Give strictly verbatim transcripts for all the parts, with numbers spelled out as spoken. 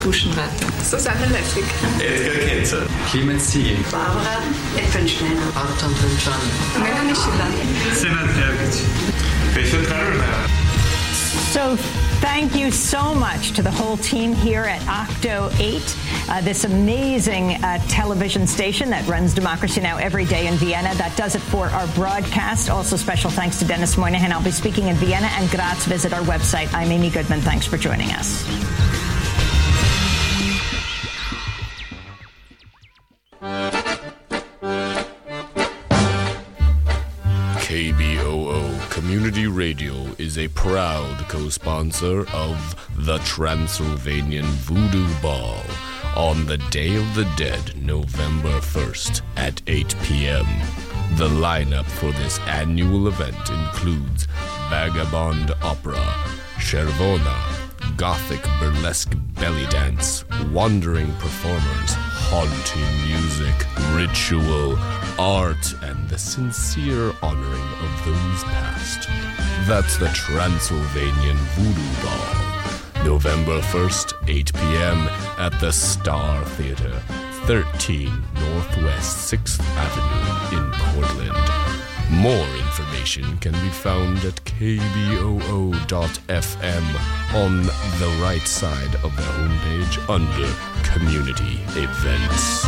Buschenwärter. Susanne Leffig. Edgar Kinzer. Clemens Ziegel. Barbara Eppensteiner. Anton Prinzan. Melanie Schiller. Senat Ergic. Richard Carolina. So thank you so much to the whole team here at Octo eight, uh, this amazing uh, television station that runs Democracy Now! Every day in Vienna. That does it for our broadcast. Also special thanks to Dennis Moynihan. I'll be speaking in Vienna and Graz. Visit our website. I'm Amy Goodman. Thanks for joining us. K B O O Community Radio is a proud co-sponsor of the Transylvanian Voodoo Ball on the Day of the Dead, November first at eight p.m. The lineup for this annual event includes Vagabond Opera, Chervona, Gothic Burlesque Belly Dance, Wandering Performers, Haunting Music, Ritual, Art, and the sincere honoring of those past. That's the Transylvanian Voodoo Ball. November first, eight p.m. at the Star Theater, thirteen Northwest sixth Avenue in Portland. More information can be found at k b o o dot f m on the right side of the homepage under Community Events.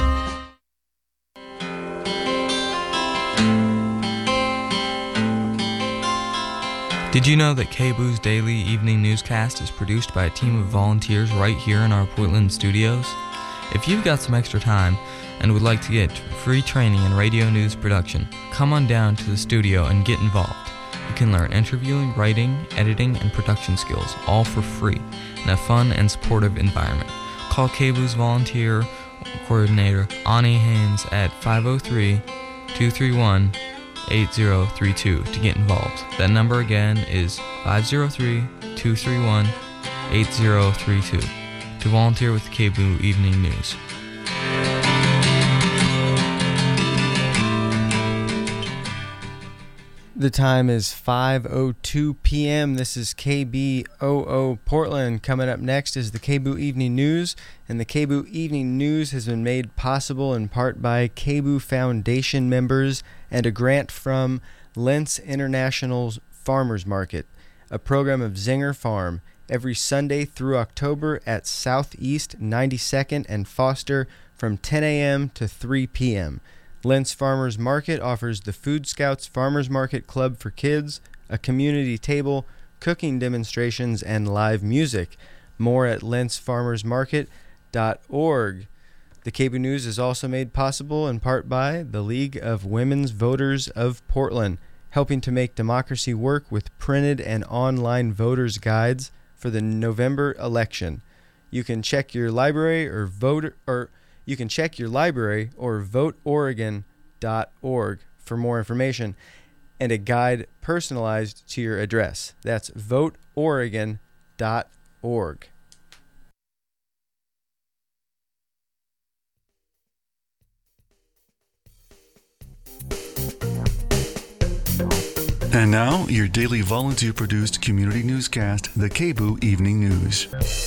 Did you know that K B O O's daily evening newscast is produced by a team of volunteers right here in our Portland studios? If you've got some extra time and would like to get free training in radio news production, come on down to the studio and get involved. You can learn interviewing, writing, editing, and production skills, all for free, in a fun and supportive environment. Call K B O O's volunteer coordinator, Ani Haynes, at five oh three, two three one, eight oh three two to get involved. That number again is five oh three, two three one, eight oh three two to volunteer with the K B O O Evening News. The time is five oh two p.m. This is K B O O Portland. Coming up next is the K B O O Evening News, and the K B O O Evening News has been made possible in part by K B O O Foundation members and a grant from Lentz International Farmers Market, a program of Zinger Farm, every Sunday through October at Southeast ninety-second and Foster from ten a.m. to three p.m. Lentz Farmers Market offers the Food Scouts Farmers Market Club for kids, a community table, cooking demonstrations, and live music. More at lentz farmers market dot org. The K B O O News is also made possible in part by the League of Women's Voters of Portland, helping to make democracy work with printed and online voters' guides for the November election. You can check your library or vote or You can check your library or vote oregon dot org for more information and a guide personalized to your address. That's vote oregon dot org. And now, your daily volunteer-produced community newscast, the K B O O Evening News.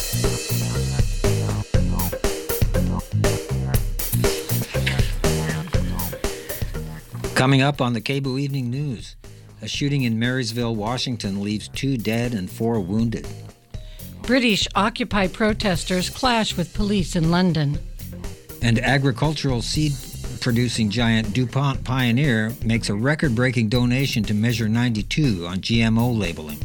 Coming up on the K B O O Evening News, a shooting in Marysville, Washington leaves two dead and four wounded. British Occupy protesters clash with police in London. And agricultural seed-producing giant DuPont Pioneer makes a record-breaking donation to Measure ninety-two on G M O labeling.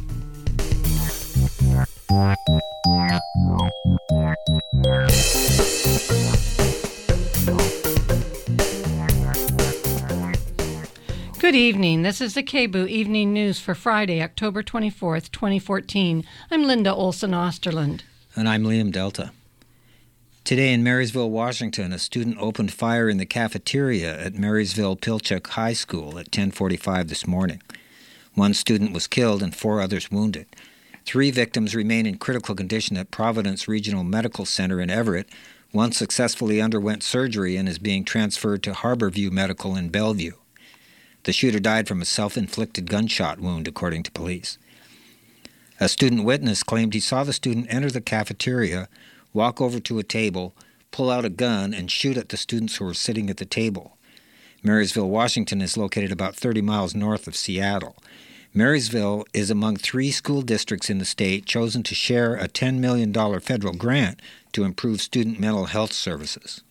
Good evening. This is the K B O O Evening News for Friday, October twenty-fourth, twenty fourteen. I'm Linda Olson Osterland. And I'm Liam Delta. Today in Marysville, Washington, a student opened fire in the cafeteria at Marysville Pilchuck High School at ten forty-five this morning. One student was killed and four others wounded. Three victims remain in critical condition at Providence Regional Medical Center in Everett. One successfully underwent surgery and is being transferred to Harborview Medical in Bellevue. The shooter died from a self-inflicted gunshot wound, according to police. A student witness claimed he saw the student enter the cafeteria, walk over to a table, pull out a gun, and shoot at the students who were sitting at the table. Marysville, Washington is located about thirty miles north of Seattle. Marysville is among three school districts in the state chosen to share a ten million dollars federal grant to improve student mental health services.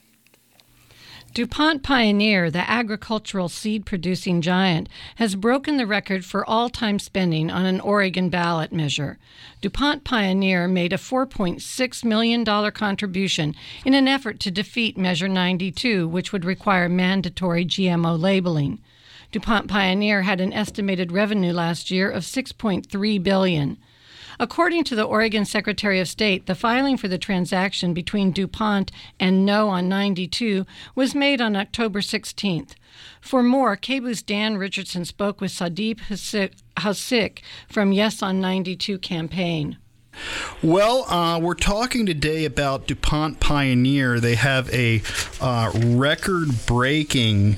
DuPont Pioneer, the agricultural seed-producing giant, has broken the record for all-time spending on an Oregon ballot measure. DuPont Pioneer made a four point six million dollars contribution in an effort to defeat Measure ninety-two, which would require mandatory G M O labeling. DuPont Pioneer had an estimated revenue last year of six point three billion dollars. According to the Oregon Secretary of State, the filing for the transaction between DuPont and No on ninety-two was made on October sixteenth. For more, K B O O's Dan Richardson spoke with Sadeep Hasik from Yes on ninety-two campaign. Well, uh, we're talking today about DuPont Pioneer. They have a uh, record-breaking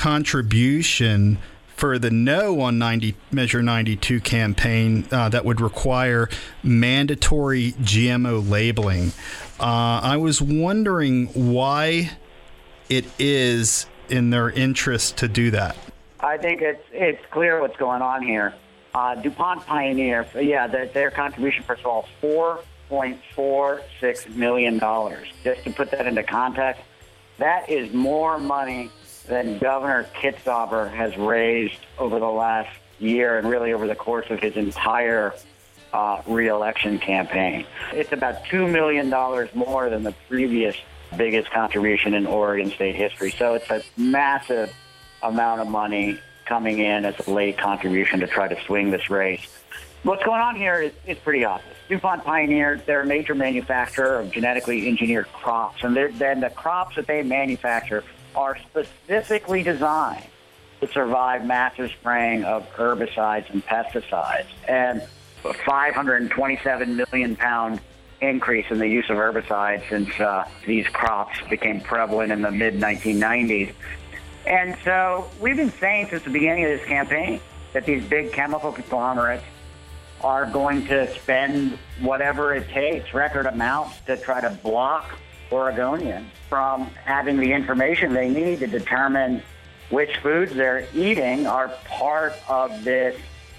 contribution for the No on ninety, Measure ninety-two campaign uh, that would require mandatory G M O labeling. Uh, I was wondering why it is in their interest to do that. I think it's it's clear what's going on here. Uh, DuPont Pioneer, yeah, their, their contribution, first of all, four point four six million dollars. Just to put that into context, that is more money than Governor Kitzhaber has raised over the last year and really over the course of his entire uh, re-election campaign. It's about two million dollars more than the previous biggest contribution in Oregon state history. So it's a massive amount of money coming in as a late contribution to try to swing this race. What's going on here is, is pretty obvious. DuPont Pioneer, they're a major manufacturer of genetically engineered crops, and then the crops that they manufacture are specifically designed to survive massive spraying of herbicides and pesticides. And a five hundred twenty-seven million pound increase in the use of herbicides since uh, these crops became prevalent in the mid nineteen nineties. And so we've been saying since the beginning of this campaign that these big chemical conglomerates are going to spend whatever it takes, record amounts, to try to block Oregonians from having the information they need to determine which foods they're eating are part of this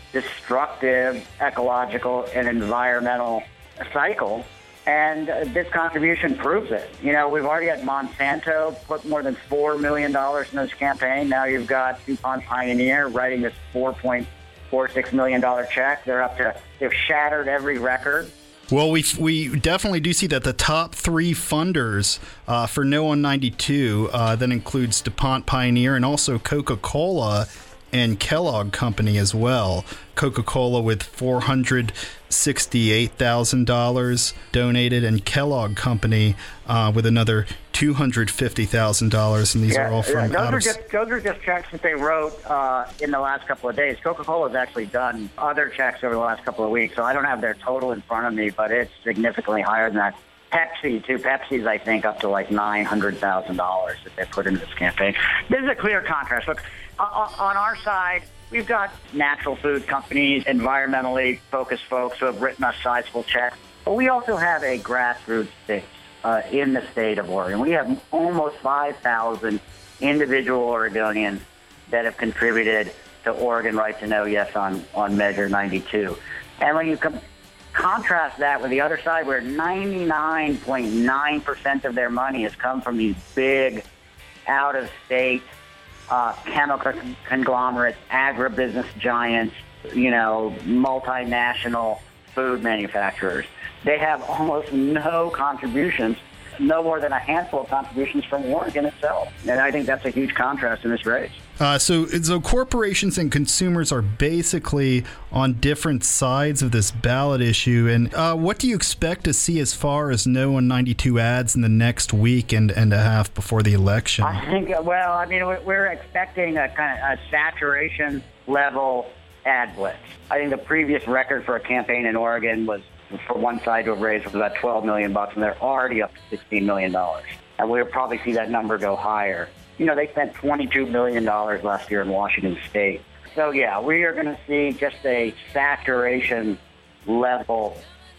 destructive ecological and environmental cycle. And uh, this contribution proves it. You know, we've already had Monsanto put more than four million dollars in this campaign. Now you've got DuPont Pioneer writing this four point four six million dollars check. They're up to, they've shattered every record. Well, we we definitely do see that the top three funders uh, for No on ninety-two, uh, that includes DuPont Pioneer and also Coca-Cola and Kellogg Company as well. Coca-Cola with four hundred sixty-eight thousand dollars donated, and Kellogg Company uh, with another two hundred fifty thousand dollars, and these yeah, are all from yeah, those out are of... just those are just checks that they wrote uh, in the last couple of days. Coca-Cola has actually done other checks over the last couple of weeks, so I don't have their total in front of me, but it's significantly higher than that. Pepsi, too. Pepsi's, I think, up to like nine hundred thousand dollars that they put into this campaign. This is a clear contrast. Look, on our side, we've got natural food companies, environmentally focused folks who have written us sizable checks. But we also have a grassroots base uh, in the state of Oregon. We have almost five thousand individual Oregonians that have contributed to Oregon Right to Know Yes on, on Measure ninety-two. And when you com- contrast that with the other side, where ninety-nine point nine percent of their money has come from these big, out-of-state uh, chemical conglomerates, agribusiness giants, you know, multinational food manufacturers. They have almost no contributions, no more than a handful of contributions from Oregon itself. And I think that's a huge contrast in this race. Uh, so, so corporations and consumers are basically on different sides of this ballot issue. And uh, what do you expect to see as far as No on ninety-two ads in the next week and, and a half before the election? I think, well, I mean, we're expecting a kind of a saturation level ad blitz. I think the previous record for a campaign in Oregon was for one side to have raised was about twelve million bucks, and they're already up to sixteen million dollars. And we'll probably see that number go higher. You know, they spent twenty-two million dollars last year in Washington State. So, yeah, we are going to see just a saturation level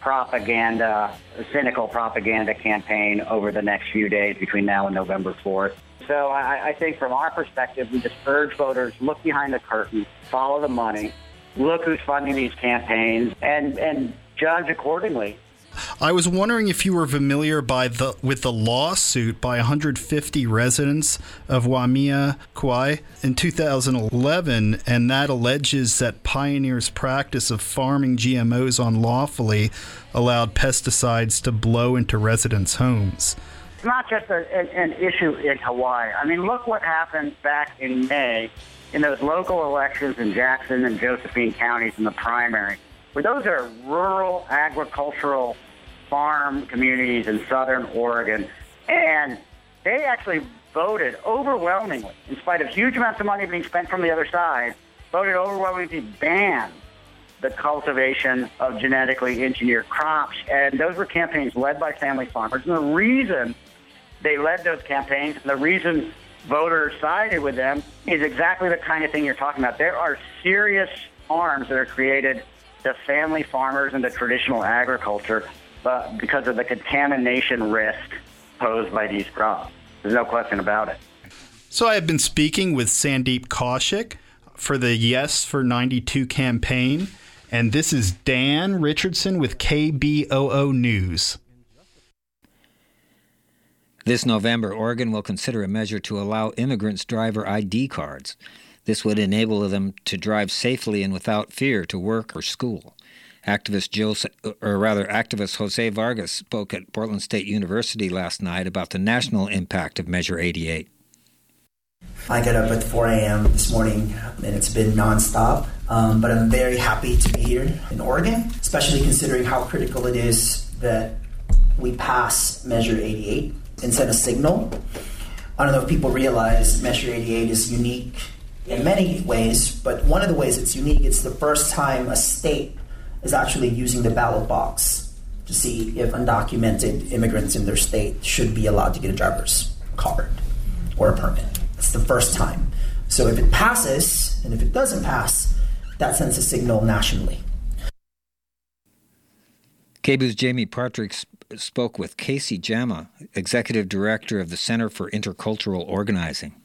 propaganda, cynical propaganda campaign over the next few days between now and November fourth. So I, I think from our perspective, we just urge voters, look behind the curtain, follow the money, look who's funding these campaigns, and, and judge accordingly. I was wondering if you were familiar by the with the lawsuit by one hundred fifty residents of Waimea, Kauai in two thousand eleven, and that alleges that Pioneer's practice of farming G M Os unlawfully allowed pesticides to blow into residents' homes. It's not just a, an issue in Hawaii. I mean, look what happened back in May in those local elections in Jackson and Josephine counties in the primary, where those are rural agricultural farm communities in southern Oregon, and they actually voted overwhelmingly, in spite of huge amounts of money being spent from the other side, voted overwhelmingly to ban the cultivation of genetically engineered crops. And those were campaigns led by family farmers. And the reason they led those campaigns and the reason voters sided with them is exactly the kind of thing you're talking about. There are serious harms that are created to family farmers and to traditional agriculture but because of the contamination risk posed by these crops. There's no question about it. So I have been speaking with Sandeep Kaushik for the Yes for ninety-two campaign, and this is Dan Richardson with K B O O News. This November, Oregon will consider a measure to allow immigrants driver I D cards. This would enable them to drive safely and without fear to work or school. Activist Jose, or rather, activist Jose Vargas spoke at Portland State University last night about the national impact of Measure eighty-eight. I got up at four a.m. this morning, and it's been nonstop. Um, but I'm very happy to be here in Oregon, especially considering how critical it is that we pass Measure eighty-eight and send a signal. I don't know if people realize Measure eighty-eight is unique in many ways, but one of the ways it's unique, it's the first time a state is actually using the ballot box to see if undocumented immigrants in their state should be allowed to get a driver's card or a permit. It's the first time. So if it passes, and if it doesn't pass, that sends a signal nationally. K B O's Jamie Patrick spoke with Casey Jama, Executive Director of the Center for Intercultural Organizing.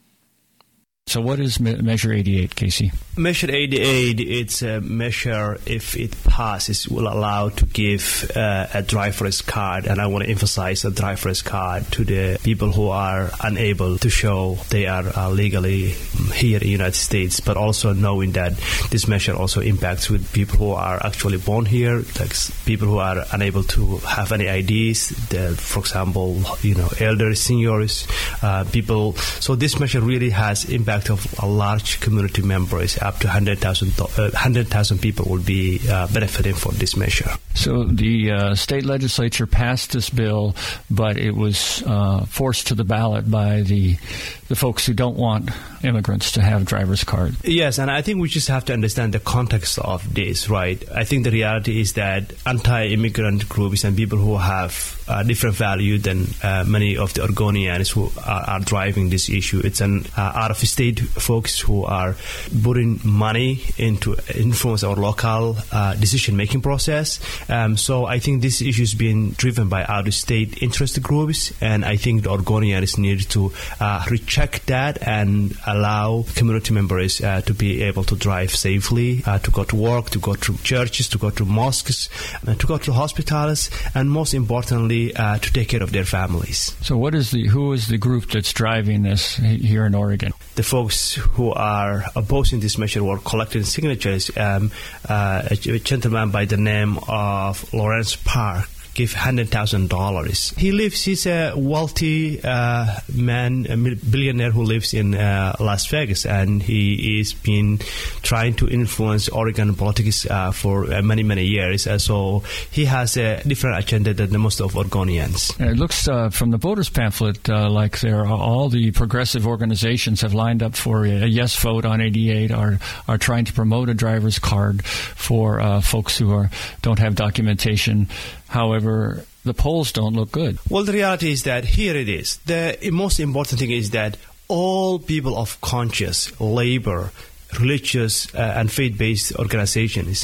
So what is Me- Measure eighty-eight, Casey? Measure eighty-eight, it's a measure, if it passes, will allow to give uh, a driver's card, and I want to emphasize a driver's card to the people who are unable to show they are uh, legally here in the United States, but also knowing that this measure also impacts with people who are actually born here, like people who are unable to have any I Ds, the, for example, you know, elder seniors, uh, people. So this measure really has impact of a large community members. Up to one hundred thousand uh, one hundred thousand people will be uh, benefiting from this measure. So the uh, state legislature passed this bill, but it was uh, forced to the ballot by the the folks who don't want immigrants to have driver's cards. Yes, and I think we just have to understand the context of this, right? I think the reality is that anti-immigrant groups and people who have uh, different value than uh, many of the Oregonians who are, are driving this issue. It's an uh, out-of-state folks who are putting money into influence our local uh, decision-making process. Um, so I think this issue is being driven by out-of-state interest groups, and I think the Oregonians need to uh, recheck that and allow community members uh, to be able to drive safely, uh, to go to work, to go to churches, to go to mosques, uh, to go to hospitals, and most importantly, uh, to take care of their families. So what is the who is the group that's driving this here in Oregon? The folks who are opposing this measure were collecting signatures. Um, uh, a, a gentleman by the name of Lawrence Park give one hundred thousand dollars. He lives, he's a wealthy uh, man, a billionaire who lives in uh, Las Vegas, and he is been trying to influence Oregon politics uh, for uh, many, many years. Uh, so he has a different agenda than the most of Oregonians. It looks uh, from the voters pamphlet uh, like there are all the progressive organizations have lined up for a yes vote on eighty-eight, are are trying to promote a driver's card for uh, folks who are don't have documentation. However, the polls don't look good. Well, the reality is that here it is. The most important thing is that all people of conscience, labor, religious uh, and faith-based organizations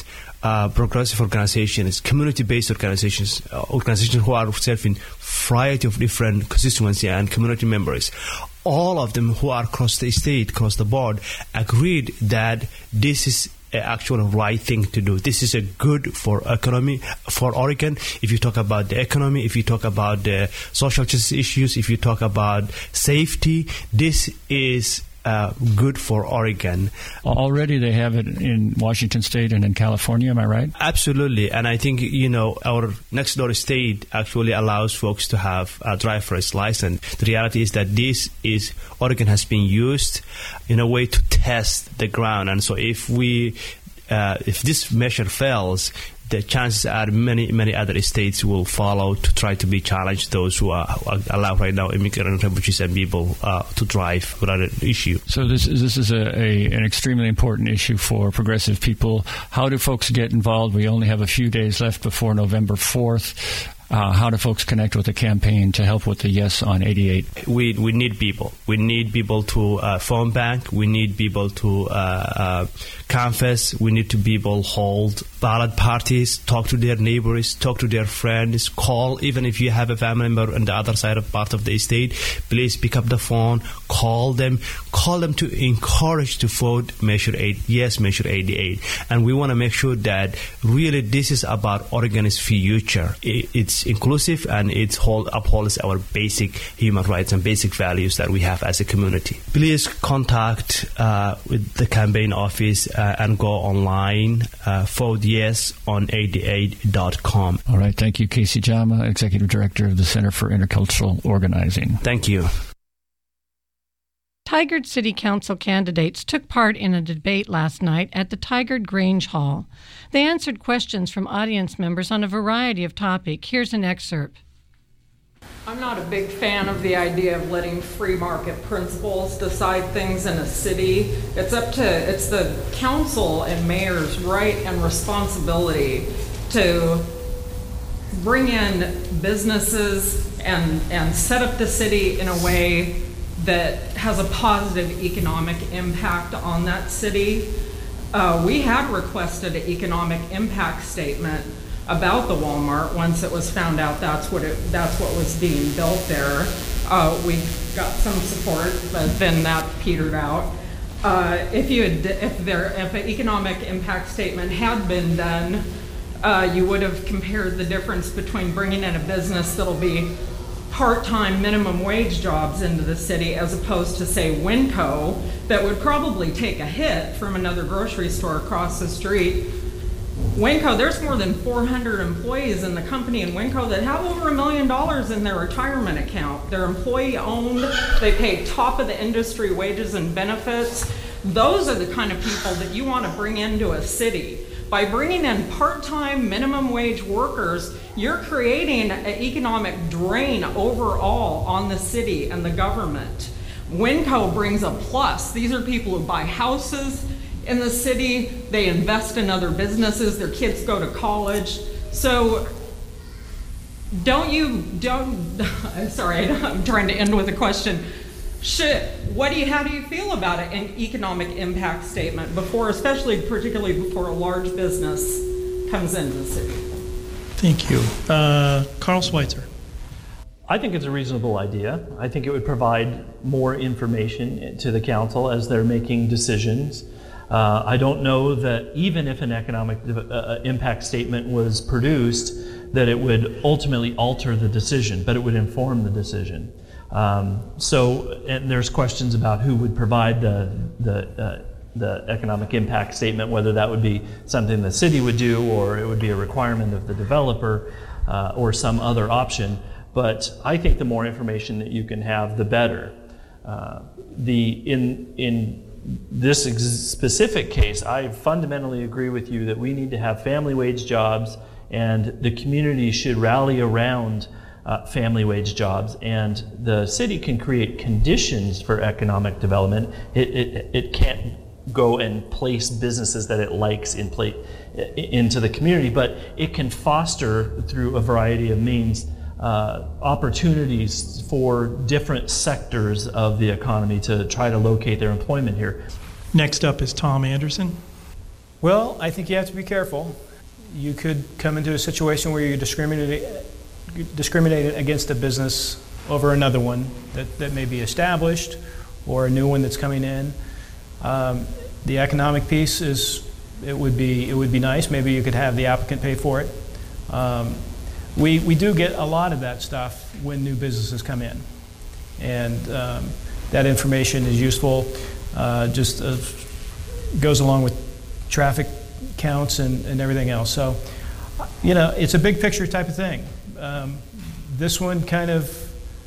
uh, progressive organizations, community-based organizations, uh, organizations who are serving variety of different constituency and community members, all of them who are across the state, across the board, agreed that this is an actual right thing to do. This is a good for economy, for Oregon. If you talk about the economy, if you talk about the social justice issues, if you talk about safety, this is Uh, good for Oregon. Already they have it in Washington State and in California, am I right? Absolutely. And I think, you know, our next door state actually allows folks to have a driver's license. The reality is that this is, Oregon has been used in a way to test the ground. And so if we, uh, if this measure fails, the chances are many, many other states will follow to try to be challenged, those who are, are allowed right now, immigrant refugees and people uh, to drive without an issue. So this is, this is a, a an extremely important issue for progressive people. How do folks get involved? We only have a few days left before November fourth. Uh, how do folks connect with the campaign to help with the Yes on eighty-eight? We we need people. We need people to uh, phone bank. We need people to uh, uh, canvass. We need to people hold ballot parties, talk to their neighbors, talk to their friends, call. Even if you have a family member on the other side of part of the state, please pick up the phone, call them, call them to encourage to vote Measure eight, Yes, Measure eighty-eight. And we want to make sure that really this is about Oregon's future. It, it's inclusive and it hold, upholds our basic human rights and basic values that we have as a community. Please contact uh, with the campaign office uh, and go online, uh, vote yes on eighty-eight dot com. All right. Thank you, Casey Jama, Executive Director of the Center for Intercultural Organizing. Thank you. Tigard City Council candidates took part in a debate last night at the Tigard Grange Hall. They answered questions from audience members on a variety of topics. Here's an excerpt. I'm not a big fan of the idea of letting free market principles decide things in a city. It's up to, it's the council and mayor's right and responsibility to bring in businesses and, and set up the city in a way that has a positive economic impact on that city. Uh, we had requested an economic impact statement about the Walmart once it was found out that's what it that's what was being built there. Uh, we got some support, but then that petered out. Uh, if you had, if there if an economic impact statement had been done, uh, you would have compared the difference between bringing in a business that'll be part-time minimum wage jobs into the city as opposed to, say, Winco, that would probably take a hit from another grocery store across the street. Winco, there's more than four hundred employees in the company in Winco that have over a million dollars in their retirement account. They're employee-owned. They pay top-of-the-industry wages and benefits. Those are the kind of people that you want to bring into a city. By bringing in part-time minimum wage workers, you're creating an economic drain overall on the city and the government. Winco brings a plus. These are people who buy houses in the city, they invest in other businesses, their kids go to college. So don't you, don't, sorry, I'm trying to end with a question. Should, what do you, how do you feel about it, an economic impact statement before, especially particularly before a large business comes into the city? Thank you. Uh, Carl Schweitzer. I think it's a reasonable idea. I think it would provide more information to the council as they're making decisions. Uh, I don't know that even if an economic uh, impact statement was produced, that it would ultimately alter the decision, but it would inform the decision. Um, so, and there's questions about who would provide the the, uh, the economic impact statement, whether that would be something the city would do, or it would be a requirement of the developer, uh, or some other option. But I think the more information that you can have, the better. Uh, the in in this ex- specific case, I fundamentally agree with you that we need to have family wage jobs, and the community should rally around uh, family wage jobs. And the city can create conditions for economic development. It it, it can't go and place businesses that it likes in place into the community, but it can foster through a variety of means Uh, opportunities for different sectors of the economy to try to locate their employment here. Next up is Tom Anderson. Well, I think you have to be careful you could come into a situation where you're discriminating, discriminating against a business over another one that, that may be established or a new one that's coming in. Um, the economic piece is, it would be, it would be nice. Maybe you could have the applicant pay for it. Um, we, we do get a lot of that stuff when new businesses come in. And um, that information is useful, uh, just uh, goes along with traffic counts and, and everything else. So, you know, it's a big picture type of thing. Um, this one kind of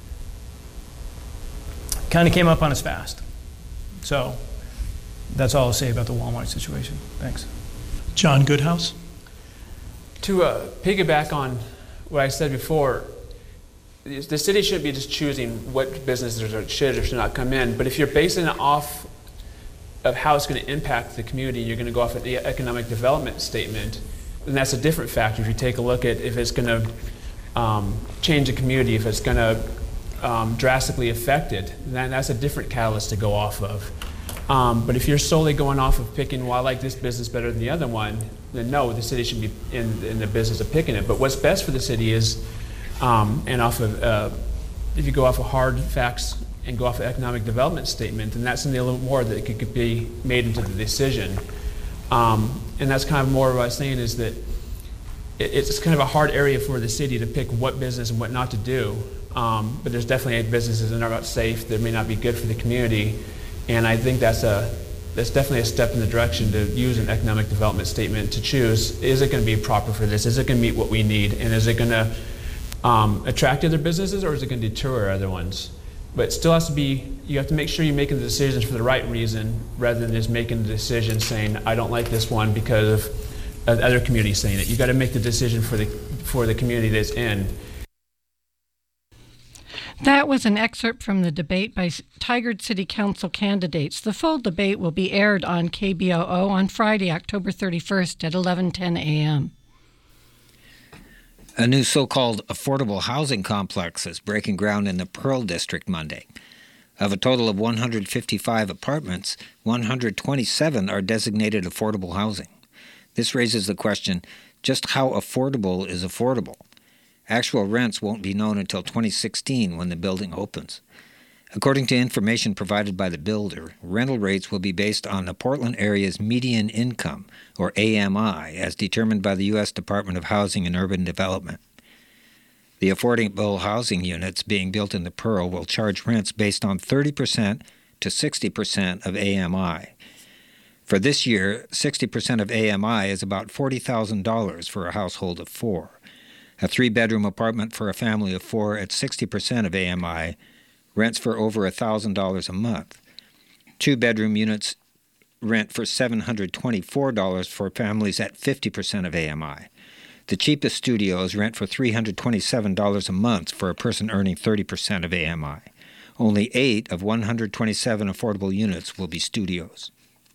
kind of came up on us fast. So that's all I'll say about the Walmart situation. Thanks. John Goodhouse. To uh, piggyback on what I said before, the city shouldn't be just choosing what businesses should or should not come in, but if you're basing it off of how it's going to impact the community, you're going to go off of the economic development statement, then that's a different factor. If you take a look at if it's going to um, change the community, if it's going to um, drastically affect it, then that's a different catalyst to go off of. Um, but if you're solely going off of picking, well, I like this business better than the other one, then no, the city should be in, in the business of picking it. But what's best for the city is, um, and off of, uh, if you go off of hard facts and go off of economic development statement, then that's something a little more that could, could be made into the decision. Um, and that's kind of more what I was saying is that it, it's kind of a hard area for the city to pick what business and what not to do. Um, but there's definitely businesses that are not safe, that may not be good for the community. And I think that's a that's definitely a step in the direction to use an economic development statement to choose, is it going to be proper for this? Is it going to meet what we need? And is it going to um, attract other businesses, or is it going to deter other ones? But it still has to be, you have to make sure you're making the decisions for the right reason, rather than just making the decision saying, I don't like this one because of other communities saying it. You've got to make the decision for the, for the community that's in. That was an excerpt from the debate by Tigard City Council candidates. The full debate will be aired on K B O O on Friday, October thirty-first at eleven ten a.m. A new so-called affordable housing complex is breaking ground in the Pearl District Monday. Of a total of one hundred fifty-five apartments, one hundred twenty-seven are designated affordable housing. This raises the question, just how affordable is affordable? Actual rents won't be known until twenty sixteen when the building opens. According to information provided by the builder, rental rates will be based on the Portland area's median income, or A M I, as determined by the U S Department of Housing and Urban Development. The affordable housing units being built in the Pearl will charge rents based on thirty percent to sixty percent of A M I. For this year, sixty percent of A M I is about forty thousand dollars for a household of four. A three-bedroom apartment for a family of four at sixty percent of A M I rents for over one thousand dollars a month. Two-bedroom units rent for seven hundred twenty-four dollars for families at fifty percent of A M I. The cheapest studios rent for three hundred twenty-seven dollars a month for a person earning thirty percent of A M I. Only eight of one hundred twenty-seven affordable units will be studios.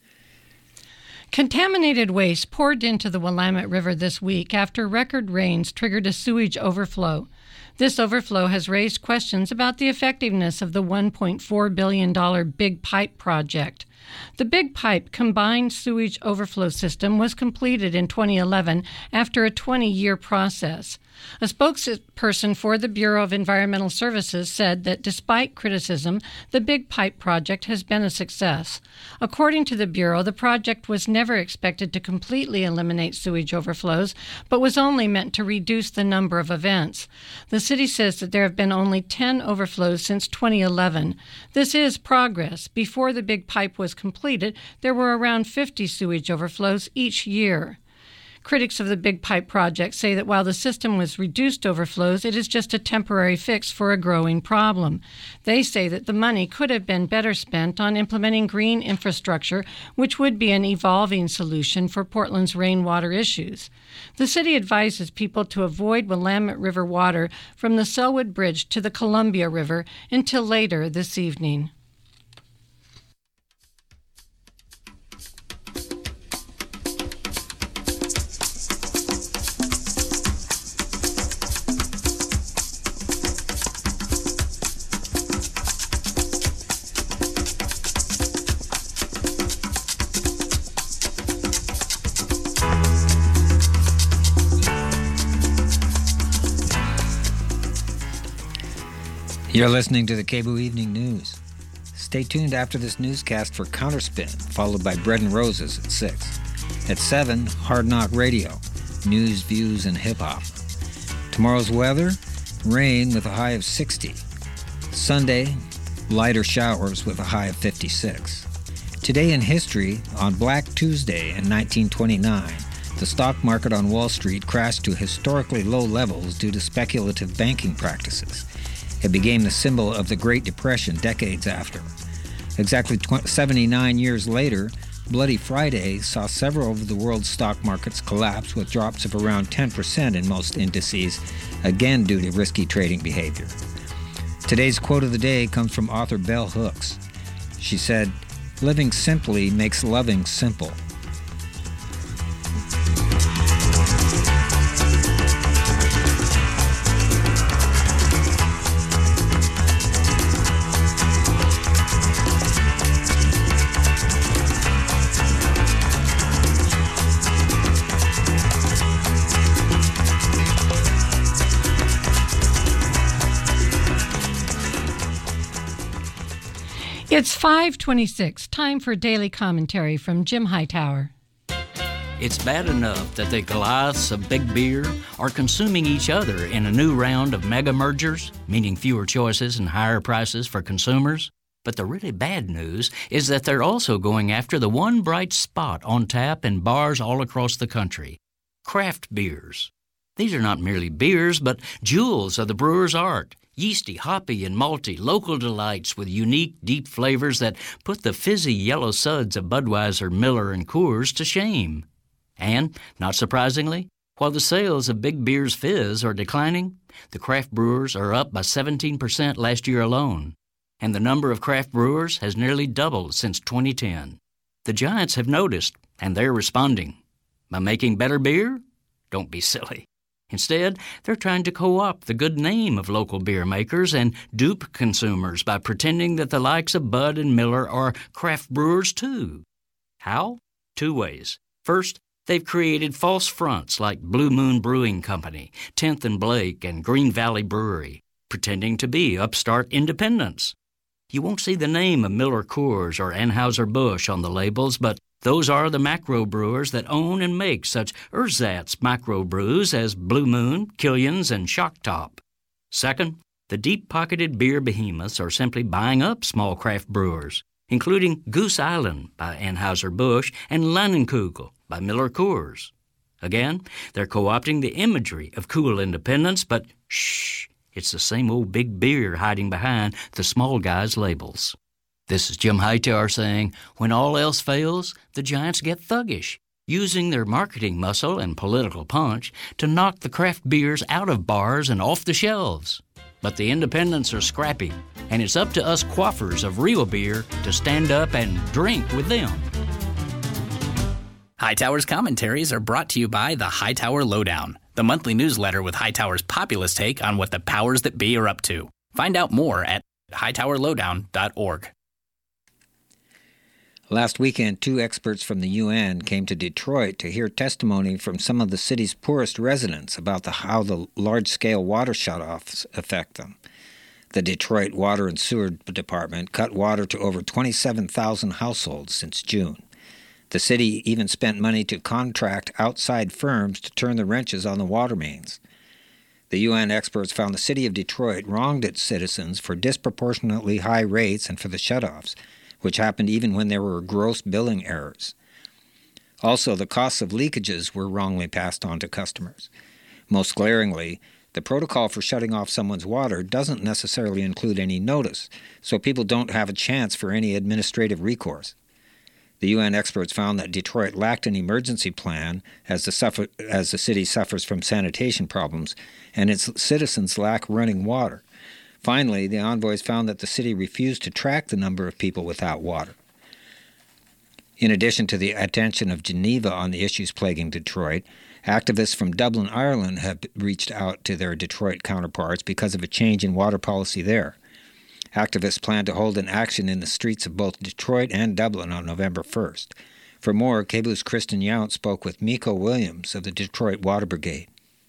Contaminated waste poured into the Willamette River this week after record rains triggered a sewage overflow. This overflow has raised questions about the effectiveness of the one point four billion dollars Big Pipe project. The Big Pipe combined sewage overflow system was completed in twenty eleven after a twenty-year process. A spokesperson for the Bureau of Environmental Services said that despite criticism, the Big Pipe project has been a success. According to the Bureau, the project was never expected to completely eliminate sewage overflows, but was only meant to reduce the number of events. The city says that there have been only ten overflows since twenty eleven. This is progress. Before the Big Pipe was completed, there were around fifty sewage overflows each year. Critics of the Big Pipe project say that while the system was reduced overflows, it is just a temporary fix for a growing problem. They say that the money could have been better spent on implementing green infrastructure, which would be an evolving solution for Portland's rainwater issues. The city advises people to avoid Willamette River water from the Selwood Bridge to the Columbia River until later this evening. You're listening to the K B O Evening News. Stay tuned after this newscast for Counterspin, followed by Bread and Roses at six. At seven, Hard Knock Radio, news, views, and hip-hop. Tomorrow's weather, rain with a high of sixty. Sunday, lighter showers with a high of fifty-six. Today in history, on Black Tuesday in nineteen twenty-nine, the stock market on Wall Street crashed to historically low levels due to speculative banking practices. It became the symbol of the Great Depression decades after. Exactly seventy-nine years later, Bloody Friday saw several of the world's stock markets collapse with drops of around ten percent in most indices, again due to risky trading behavior. Today's quote of the day comes from author Bell Hooks. She said, "Living simply makes loving simple." It's five twenty-six, time for daily commentary from Jim Hightower. It's bad enough that the Goliaths of big beer are consuming each other in a new round of mega mergers, meaning fewer choices and higher prices for consumers. But the really bad news is that they're also going after the one bright spot on tap in bars all across the country, craft beers. These are not merely beers, but jewels of the brewer's art. Yeasty, hoppy, and malty, local delights with unique, deep flavors that put the fizzy yellow suds of Budweiser, Miller, and Coors to shame. And, not surprisingly, while the sales of big beer's fizz are declining, the craft brewers are up by seventeen percent last year alone, and the number of craft brewers has nearly doubled since twenty ten. The giants have noticed, and they're responding. By making better beer? Don't be silly. Instead, they're trying to co-opt the good name of local beer makers and dupe consumers by pretending that the likes of Bud and Miller are craft brewers too. How? Two ways. First, they've created false fronts like Blue Moon Brewing Company, tenth and Blake, and Green Valley Brewery, pretending to be upstart independents. You won't see the name of Miller Coors or Anheuser-Busch on the labels, but those are the macro brewers that own and make such ersatz macro brews as Blue Moon, Killian's, and Shock Top. Second, the deep-pocketed beer behemoths are simply buying up small craft brewers, including Goose Island by Anheuser-Busch and Leinenkugel by Miller Coors. Again, they're co-opting the imagery of cool independence, but shh, it's the same old big beer hiding behind the small guys' labels. This is Jim Hightower saying, when all else fails, the giants get thuggish, using their marketing muscle and political punch to knock the craft beers out of bars and off the shelves. But the independents are scrappy, and it's up to us quaffers of real beer to stand up and drink with them. Hightower's commentaries are brought to you by the Hightower Lowdown, the monthly newsletter with Hightower's populist take on what the powers that be are up to. Find out more at hightower lowdown dot org. Last weekend, two experts from the U N came to Detroit to hear testimony from some of the city's poorest residents about the, how the large-scale water shutoffs affect them. The Detroit Water and Sewer Department cut water to over twenty-seven thousand households since June. The city even spent money to contract outside firms to turn the wrenches on the water mains. The U N experts found the city of Detroit wronged its citizens for disproportionately high rates and for the shutoffs, which happened even when there were gross billing errors. Also, the costs of leakages were wrongly passed on to customers. Most glaringly, the protocol for shutting off someone's water doesn't necessarily include any notice, so people don't have a chance for any administrative recourse. The U N experts found that Detroit lacked an emergency plan as the, suffer- as the city suffers from sanitation problems, and its citizens lack running water. Finally, the envoys found that the city refused to track the number of people without water. In addition to the attention of Geneva on the issues plaguing Detroit, activists from Dublin, Ireland have reached out to their Detroit counterparts because of a change in water policy there. Activists plan to hold an action in the streets of both Detroit and Dublin on November first. For more, K B O O's Kristen Yount spoke with Miko Williams of the Detroit Water Brigade.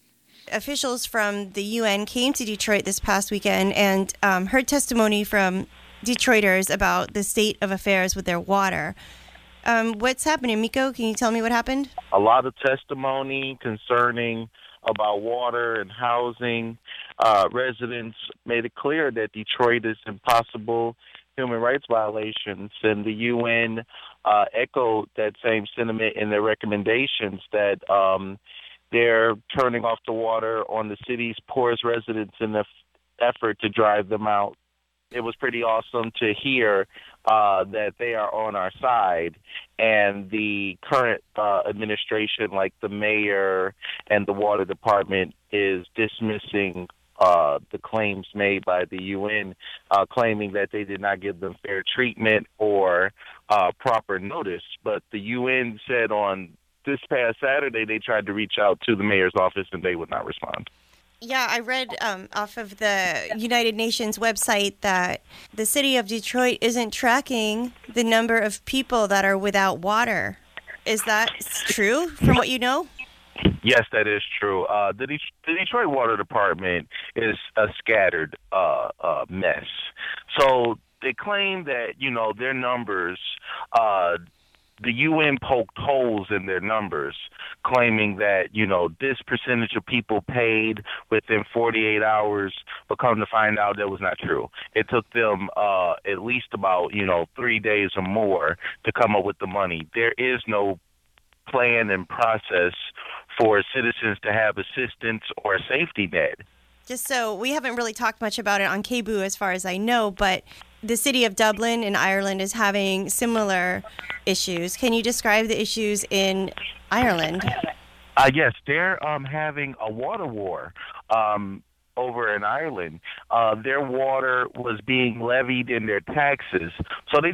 officials from the U N came to Detroit this past weekend and um, heard testimony from Detroiters about the state of affairs with their water. Um, what's happening, Miko? Can you tell me what happened? A lot of testimony concerning about water and housing. Uh, residents made it clear that Detroit is in possible human rights violations, and the U N uh, echoed that same sentiment in their recommendations that um, they're turning off the water on the city's poorest residents in the f- effort to drive them out. It was pretty awesome to hear uh, that they are on our side, and the current uh, administration, like the mayor and the water department, is dismissing uh, the claims made by the U N, uh, claiming that they did not give them fair treatment or uh, proper notice. But the U N said on this past Saturday they tried to reach out to the mayor's office and they would not respond. Yeah, I read um, off of the United Nations website that the city of Detroit isn't tracking the number of people that are without water. Is that true from what you know? Yes, that is true. Uh, the, De- the Detroit Water Department is a scattered uh, uh, mess. So they claim that, you know, their numbers, uh, the U N poked holes in their numbers, claiming that, you know, this percentage of people paid within forty-eight hours, but come to find out that was not true. It took them uh, at least about, you know, three days or more to come up with the money. There is no plan and process for citizens to have assistance or a safety net. Just so, we haven't really talked much about it on K B O O as far as I know, but the city of Dublin in Ireland is having similar issues. Can you describe the issues in Ireland? Uh, yes, they're um, having a water war um, over in Ireland. Uh, their water was being levied in their taxes, so they